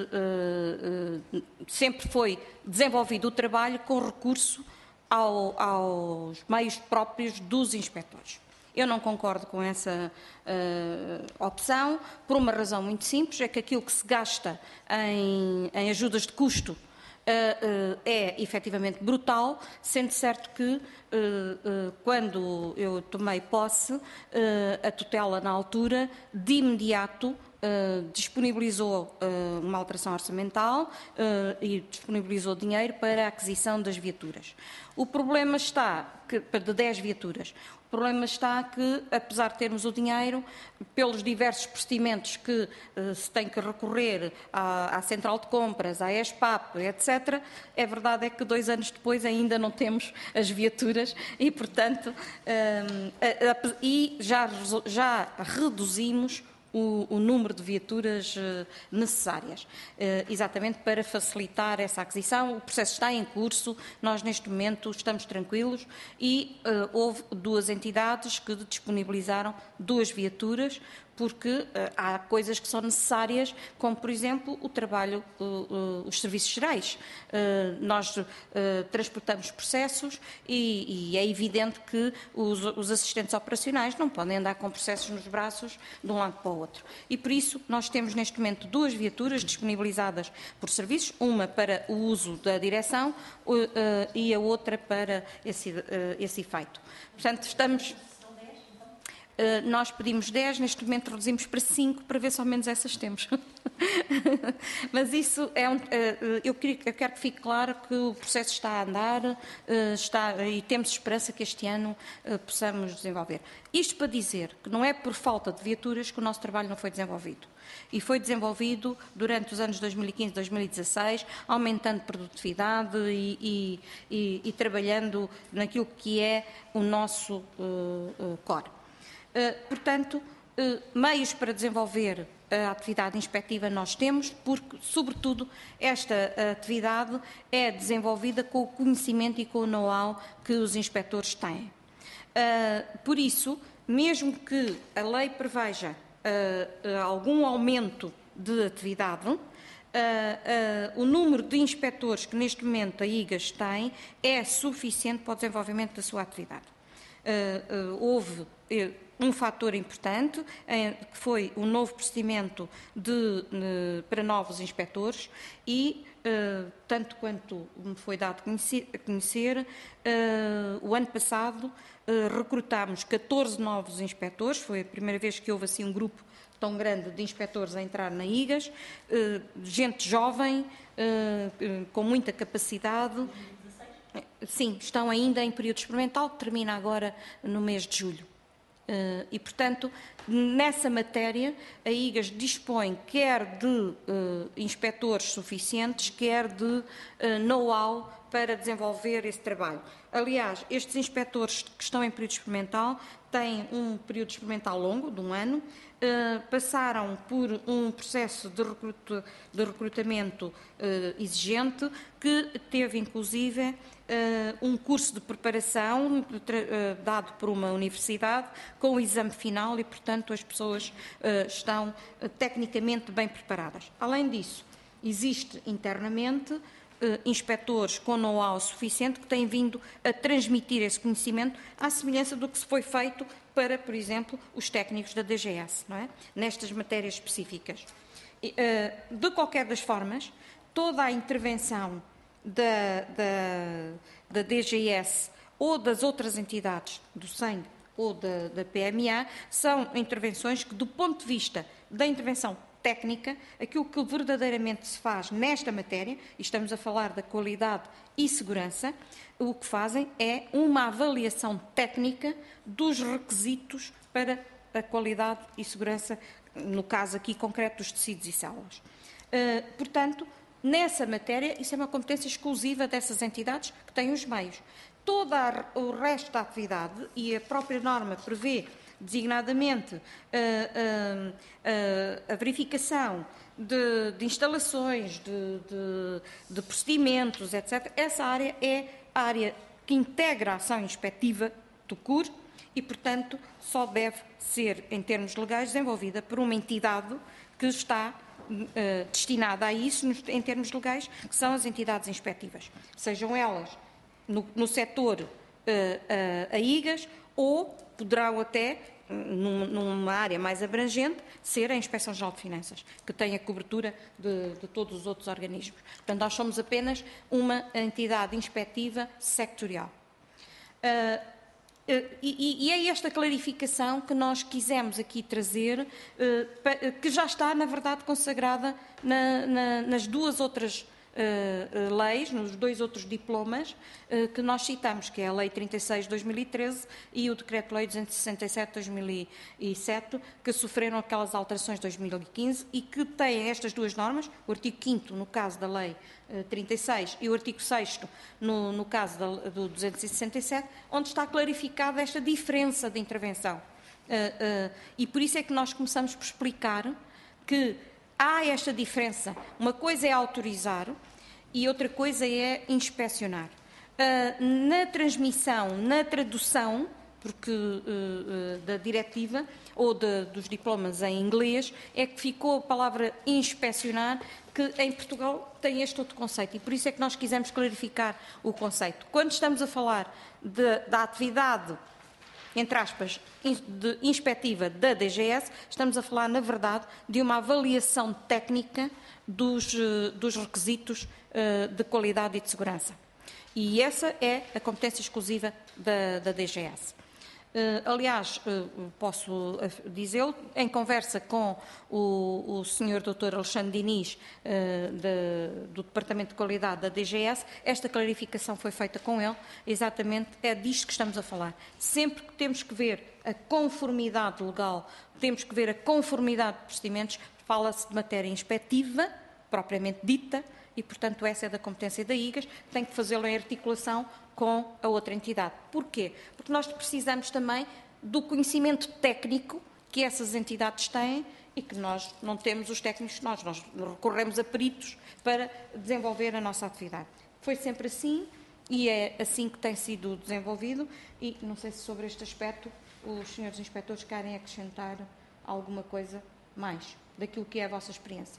sempre foi desenvolvido o trabalho com recurso aos meios próprios dos inspectores. Eu não concordo com essa opção, por uma razão muito simples, é que aquilo que se gasta em ajudas de custo é efetivamente brutal, sendo certo que quando eu tomei posse, a tutela na altura, de imediato, disponibilizou uma alteração orçamental e disponibilizou dinheiro para a aquisição das viaturas. O problema está, de 10 viaturas, o problema está que, apesar de termos o dinheiro, pelos diversos procedimentos que se tem que recorrer à Central de Compras, à ESPAP, etc., é verdade é que 2 anos depois ainda não temos as viaturas e, portanto, já reduzimos o número de viaturas necessárias, exatamente para facilitar essa aquisição. O processo está em curso, nós neste momento estamos tranquilos e houve 2 entidades que disponibilizaram 2 viaturas, porque há coisas que são necessárias, como, por exemplo, o trabalho, os serviços gerais. Nós transportamos processos e é evidente que os assistentes operacionais não podem andar com processos nos braços de um lado para o outro. E, por isso, nós temos neste momento 2 viaturas disponibilizadas por serviços, uma para o uso da direção e a outra para esse efeito. Portanto, nós pedimos 10, neste momento reduzimos para 5, para ver se ao menos essas temos. Mas isso eu quero que fique claro que o processo está a andar e temos esperança que este ano possamos desenvolver. Isto para dizer que não é por falta de viaturas que o nosso trabalho não foi desenvolvido. E foi desenvolvido durante os anos 2015 e 2016, aumentando produtividade e trabalhando naquilo que é o nosso core. Portanto, meios para desenvolver a atividade inspectiva nós temos, porque, sobretudo, esta atividade é desenvolvida com o conhecimento e com o know-how que os inspectores têm. Por isso, mesmo que a lei preveja algum aumento de atividade, o número de inspectores que neste momento a IGAS tem é suficiente para o desenvolvimento da sua atividade. Houve um fator importante, que foi o novo procedimento para novos inspectores e, tanto quanto me foi dado a conhecer, o ano passado recrutámos 14 novos inspectores, foi a primeira vez que houve assim um grupo tão grande de inspectores a entrar na IGAS, gente jovem, com muita capacidade. Sim, estão ainda em período experimental, que termina agora no mês de julho. E, portanto, nessa matéria, a IGAS dispõe quer de inspectores suficientes, quer de know-how para desenvolver esse trabalho. Aliás, estes inspectores que estão em período experimental têm um período experimental longo, de 1 ano, passaram por um processo de recrutamento exigente, que teve, inclusive, um curso de preparação dado por uma universidade com o exame final e, portanto, as pessoas estão tecnicamente bem preparadas. Além disso, existe internamente inspectores com know-how suficiente que têm vindo a transmitir esse conhecimento à semelhança do que se foi feito para, por exemplo, os técnicos da DGS, não é? Nestas matérias específicas. De qualquer das formas, toda a intervenção da DGS ou das outras entidades do sangue ou da PMA são intervenções que, do ponto de vista da intervenção técnica, aquilo que verdadeiramente se faz nesta matéria, e estamos a falar da qualidade e segurança, o que fazem é uma avaliação técnica dos requisitos para a qualidade e segurança, no caso aqui concreto dos tecidos e células. Portanto, nessa matéria, isso é uma competência exclusiva dessas entidades que têm os meios. Todo o resto da atividade, e a própria norma prevê designadamente a verificação de instalações, de procedimentos, etc. Essa área é a área que integra a ação inspectiva do CUR e, portanto, só deve ser, em termos legais, desenvolvida por uma entidade que está destinada a isso, em termos legais, que são as entidades inspectivas. Sejam elas no setor a IGAS ou poderão até, numa área mais abrangente, ser a Inspeção-Geral de Finanças, que tem a cobertura de todos os outros organismos. Portanto, nós somos apenas uma entidade inspectiva sectorial. E é esta clarificação que nós quisemos aqui trazer, que já está, na verdade, consagrada nas duas outras leis, nos dois outros diplomas que nós citamos, que é a Lei 36 de 2013 e o Decreto-Lei 267 de 2007, que sofreram aquelas alterações de 2015 e que têm estas duas normas, o artigo 5º no caso da Lei 36 e o artigo 6º no caso do 267, onde está clarificada esta diferença de intervenção. E por isso é que nós começamos por explicar que há esta diferença. Uma coisa é autorizar e outra coisa é inspecionar. Na transmissão, na tradução, porque da diretiva ou dos diplomas em inglês, é que ficou a palavra inspecionar, que em Portugal tem este outro conceito. E por isso é que nós quisemos clarificar o conceito. Quando estamos a falar da atividade, entre aspas, inspectiva da DGS, estamos a falar, na verdade, de uma avaliação técnica dos requisitos de qualidade e de segurança. E essa é a competência exclusiva da DGS. Aliás, posso dizê-lo, em conversa com o Sr. Dr. Alexandre Diniz, do Departamento de Qualidade da DGS, esta clarificação foi feita com ele, exatamente é disto que estamos a falar. Sempre que temos que ver a conformidade legal, temos que ver a conformidade de procedimentos, fala-se de matéria inspectiva, propriamente dita, e, portanto, essa é da competência da IGAS, tem que fazê-lo em articulação com a outra entidade. Porquê? Porque nós precisamos também do conhecimento técnico que essas entidades têm e que nós não temos os técnicos, nós recorremos a peritos para desenvolver a nossa atividade. Foi sempre assim e é assim que tem sido desenvolvido e não sei se sobre este aspecto os senhores inspectores querem acrescentar alguma coisa mais daquilo que é a vossa experiência.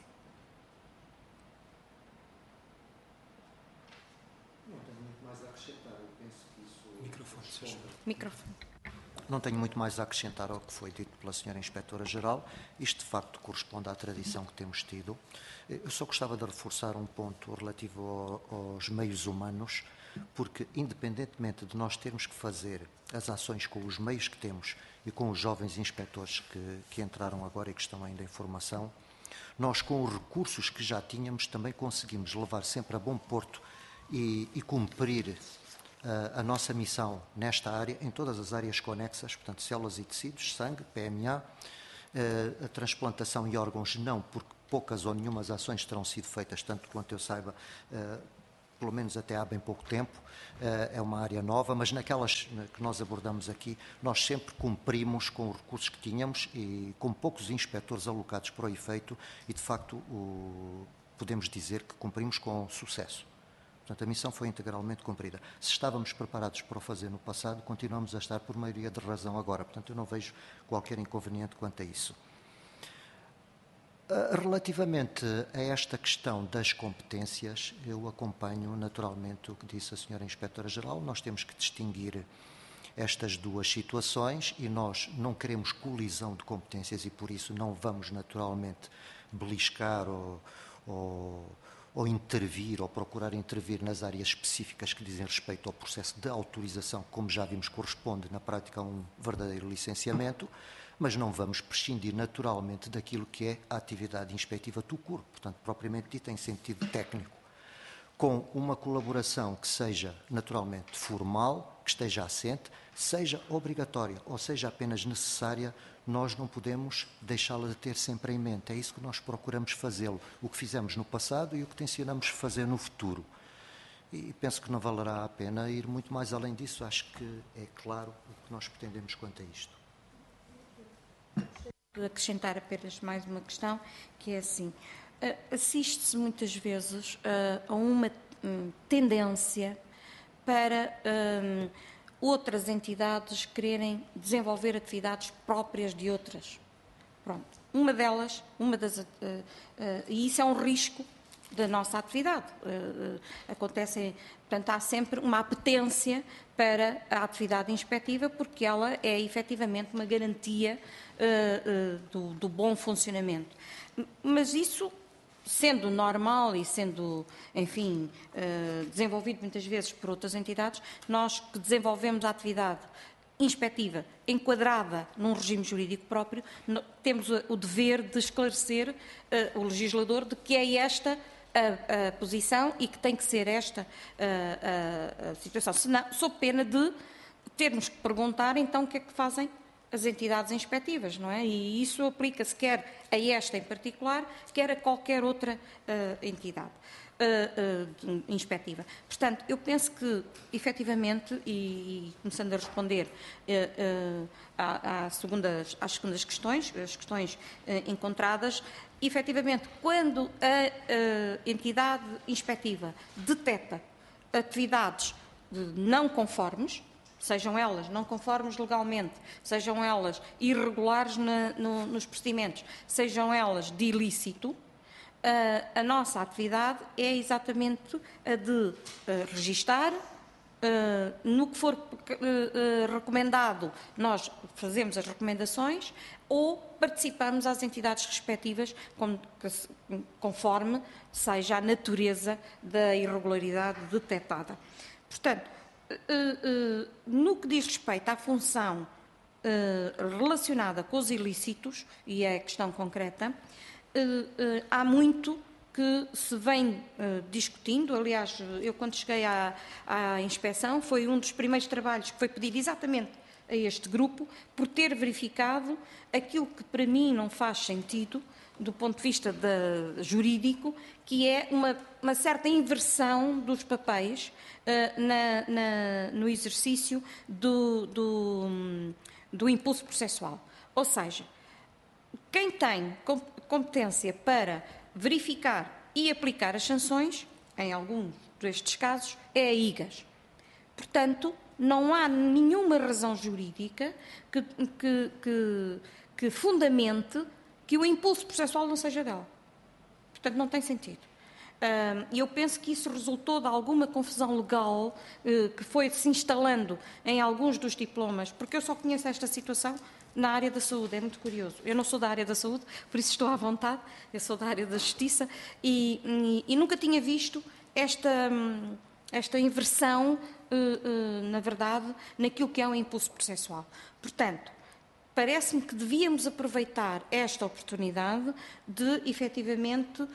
Microfone. Não tenho muito mais a acrescentar ao que foi dito pela Sra. Inspetora-Geral. Isto, de facto, corresponde à tradição que temos tido. Eu só gostava de reforçar um ponto relativo aos meios humanos, porque, independentemente de nós termos que fazer as ações com os meios que temos e com os jovens inspectores que entraram agora e que estão ainda em formação, nós, com os recursos que já tínhamos, também conseguimos levar sempre a bom porto e cumprir a nossa missão nesta área, em todas as áreas conexas, portanto, células e tecidos, sangue, PMA, a transplantação e órgãos não, porque poucas ou nenhumas ações terão sido feitas, tanto quanto eu saiba, pelo menos até há bem pouco tempo, é uma área nova, mas naquelas que nós abordamos aqui, nós sempre cumprimos com os recursos que tínhamos e com poucos inspectores alocados para o efeito e, de facto, podemos dizer que cumprimos com sucesso. Portanto, a missão foi integralmente cumprida. Se estávamos preparados para o fazer no passado, continuamos a estar por maioria de razão agora. Portanto, eu não vejo qualquer inconveniente quanto a isso. Relativamente a esta questão das competências, eu acompanho naturalmente o que disse a Sra. Inspetora-Geral. Nós temos que distinguir estas duas situações e nós não queremos colisão de competências e, por isso, não vamos naturalmente beliscar ou intervir, ou procurar intervir nas áreas específicas que dizem respeito ao processo de autorização, como já vimos corresponde na prática a um verdadeiro licenciamento, mas não vamos prescindir naturalmente daquilo que é a atividade inspectiva do corpo, portanto, propriamente dita em sentido técnico, com uma colaboração que seja naturalmente formal, que esteja assente, seja obrigatória ou seja apenas necessária, nós não podemos deixá-la de ter sempre em mente. É isso que nós procuramos fazê-lo, o que fizemos no passado e o que tencionamos fazer no futuro. E penso que não valerá a pena ir muito mais além disso. Acho que é claro o que nós pretendemos quanto a isto. Acrescentar apenas mais uma questão, que é assim, assiste-se muitas vezes a uma tendência para outras entidades quererem desenvolver atividades próprias de outras. Pronto. E isso é um risco da nossa atividade. Portanto, há sempre uma apetência para a atividade inspectiva, porque ela é efetivamente uma garantia do bom funcionamento. Mas isso, sendo normal e sendo, enfim, desenvolvido muitas vezes por outras entidades, nós que desenvolvemos a atividade inspectiva enquadrada num regime jurídico próprio, temos o dever de esclarecer o legislador de que é esta a posição e que tem que ser esta a situação. Senão, sob pena de termos que perguntar, então, o que é que fazem as entidades inspectivas, não é? E isso aplica-se quer a esta em particular, quer a qualquer outra entidade inspectiva. Portanto, eu penso que, efetivamente, e começando a responder às segundas questões, as questões encontradas, efetivamente, quando a entidade inspectiva detecta atividades não conformes, sejam elas não conformes legalmente, sejam elas irregulares nos procedimentos, sejam elas de ilícito, a nossa atividade é exatamente a de registar, no que for recomendado, nós fazemos as recomendações ou participamos às entidades respectivas conforme seja a natureza da irregularidade detectada. Portanto, no que diz respeito à função relacionada com os ilícitos, e é a questão concreta, há muito que se vem discutindo. Aliás, eu quando cheguei à inspeção, foi um dos primeiros trabalhos que foi pedido exatamente a este grupo, por ter verificado aquilo que para mim não faz sentido, do ponto de vista jurídico, que é uma certa inversão dos papéis no exercício do impulso processual. Ou seja, quem tem competência para verificar e aplicar as sanções, em alguns destes casos, é a IGAS. Portanto, não há nenhuma razão jurídica que fundamente que o impulso processual não seja dela. Portanto, não tem sentido. E eu penso que isso resultou de alguma confusão legal que foi se instalando em alguns dos diplomas, porque eu só conheço esta situação na área da saúde, é muito curioso. Eu não sou da área da saúde, por isso estou à vontade, eu sou da área da justiça e nunca tinha visto esta inversão, na verdade, naquilo que é um impulso processual. Portanto, parece-me que devíamos aproveitar esta oportunidade de, efetivamente,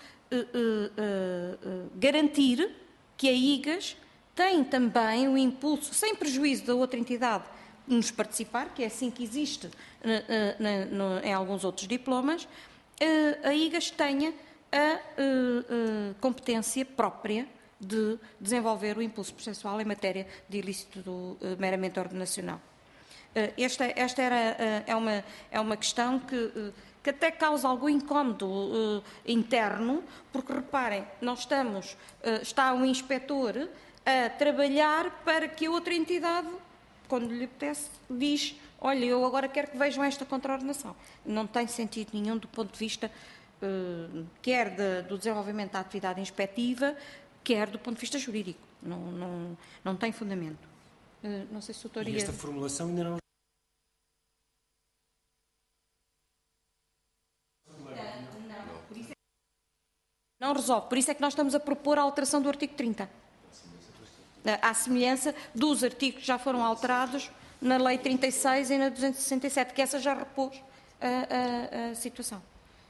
garantir que a IGAS tem também o impulso, sem prejuízo da outra entidade, nos participar, que é assim que existe em alguns outros diplomas, a IGAS tenha a competência própria de desenvolver o impulso processual em matéria de ilícito meramente ordenacional. Esta é uma questão que até causa algum incómodo interno, porque reparem, está um inspetor a trabalhar para que a outra entidade, quando lhe apetece, diz: olha, eu agora quero que vejam esta contraordenação. Não tem sentido nenhum do ponto de vista quer do desenvolvimento da atividade inspectiva, quer do ponto de vista jurídico. Não tem fundamento. Não sei se o doutor ia... E esta formulação ainda não... Não resolve. Por isso é que nós estamos a propor a alteração do artigo 30. À semelhança dos artigos que já foram alterados na Lei 36 e na 267, que essa já repôs a situação.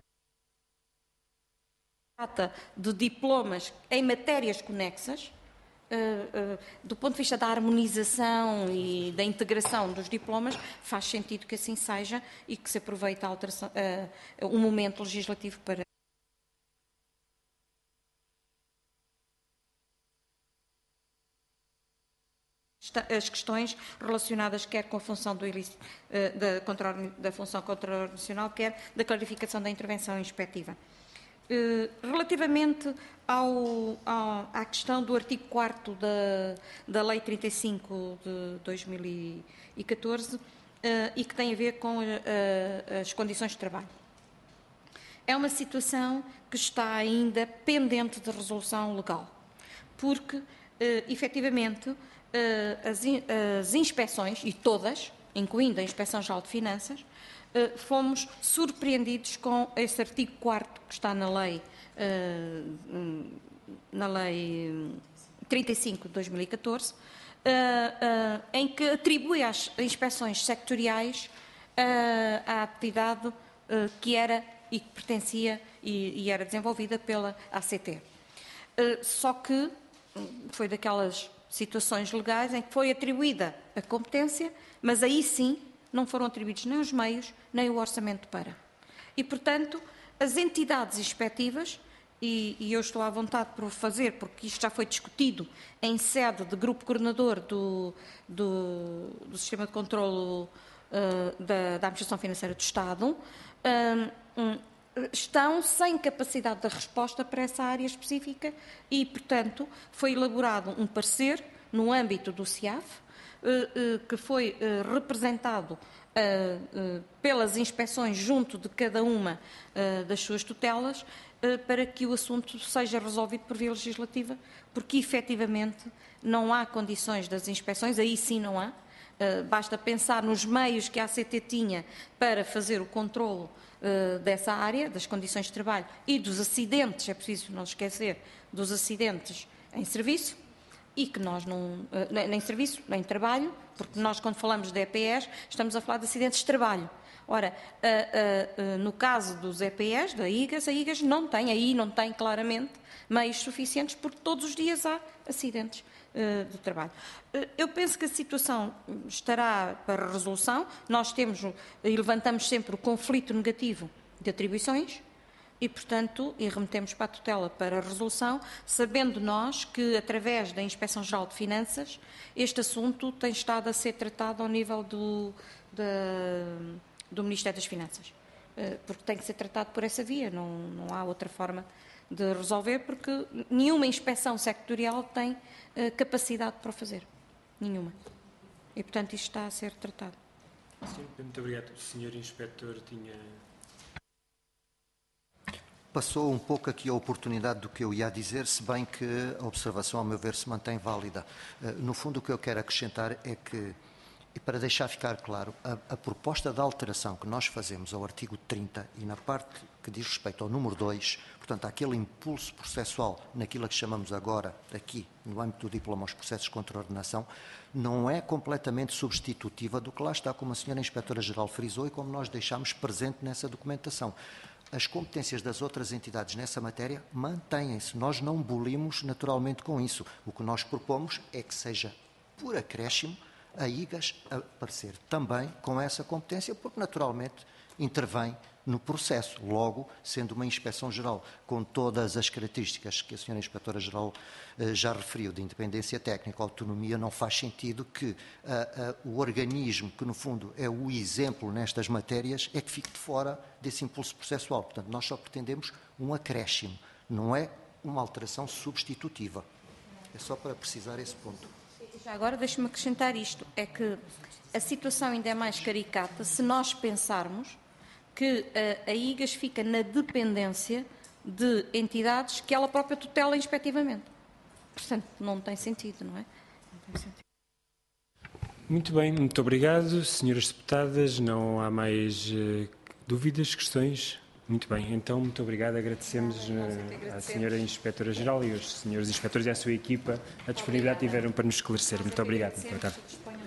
Trata de diplomas em matérias conexas, do ponto de vista da harmonização e da integração dos diplomas, faz sentido que assim seja e que se aproveite a alteração, um momento legislativo para as questões relacionadas quer com a função da função contraorganizacional, quer da clarificação da intervenção inspectiva. Relativamente à questão do artigo 4º da Lei 35 de 2014 e que tem a ver com as condições de trabalho. É uma situação que está ainda pendente de resolução legal, porque, efetivamente, as inspeções, e todas, incluindo a Inspeção-Geral de Finanças, fomos surpreendidos com esse artigo 4º que está na Lei 35 de 2014, em que atribui às inspeções sectoriais a atividade que era e que pertencia e era desenvolvida pela ACT. Só que foi daquelas situações legais em que foi atribuída a competência, mas aí sim não foram atribuídos nem os meios, nem o orçamento para. E, portanto, as entidades inspectivas, e eu estou à vontade para o fazer, porque isto já foi discutido em sede de grupo coordenador do Sistema de Controlo da Administração Financeira do Estado, estão sem capacidade de resposta para essa área específica e, portanto, foi elaborado um parecer no âmbito do CIAF, que foi representado pelas inspeções junto de cada uma das suas tutelas, para que o assunto seja resolvido por via legislativa, porque efetivamente não há condições das inspeções, aí sim não há. Basta pensar nos meios que a ACT tinha para fazer o controlo dessa área, das condições de trabalho e dos acidentes, é preciso não esquecer dos acidentes em serviço, e que nós não, nem serviço, nem trabalho, porque nós quando falamos de EPS estamos a falar de acidentes de trabalho. Ora, no caso dos EPS, da IGAS, a IGAS não tem claramente meios suficientes, porque todos os dias há acidentes de trabalho. Eu penso que a situação estará para resolução. Nós temos e levantamos sempre o conflito negativo de atribuições e, portanto, remetemos para a tutela para a resolução, sabendo nós que, através da Inspeção-Geral de Finanças, este assunto tem estado a ser tratado ao nível do Ministério das Finanças, porque tem que ser tratado por essa via, não há outra forma de resolver, porque nenhuma inspeção sectorial tem capacidade para o fazer. Nenhuma. E, portanto, isto está a ser tratado. Sim, muito obrigado. O Sr. Inspetor tinha... Passou um pouco aqui a oportunidade do que eu ia dizer, se bem que a observação, ao meu ver, se mantém válida. No fundo, o que eu quero acrescentar é que, e para deixar ficar claro, a proposta de alteração que nós fazemos ao artigo 30 e na parte que diz respeito ao número 2, portanto, àquele impulso processual naquilo que chamamos agora, aqui, no âmbito do diploma aos processos de contraordenação, não é completamente substitutiva do que lá está, como a senhora Inspetora-Geral frisou e como nós deixámos presente nessa documentação. As competências das outras entidades nessa matéria mantêm-se. Nós não bolimos naturalmente com isso. O que nós propomos é que seja por acréscimo a IGAS aparecer também com essa competência, porque naturalmente intervém no processo, logo sendo uma inspeção geral com todas as características que a senhora Inspetora-Geral já referiu, de independência técnica, autonomia, não faz sentido que o organismo, que no fundo é o exemplo nestas matérias, é que fique de fora desse impulso processual. Portanto, nós só pretendemos um acréscimo, não é uma alteração substitutiva. É só para precisar esse ponto. Já agora, deixe-me acrescentar isto, é que a situação ainda é mais caricata se nós pensarmos que a IGAS fica na dependência de entidades que ela própria tutela inspectivamente. Portanto, não tem sentido, não é? Não tem sentido. Muito bem, muito obrigado. Senhoras deputadas, não há mais dúvidas, questões? Muito bem, então, muito obrigado. Agradecemos à senhora Inspetora-Geral e aos senhores inspectores e à sua equipa a disponibilidade que tiveram para nos esclarecer. Muito obrigado. Boa tarde.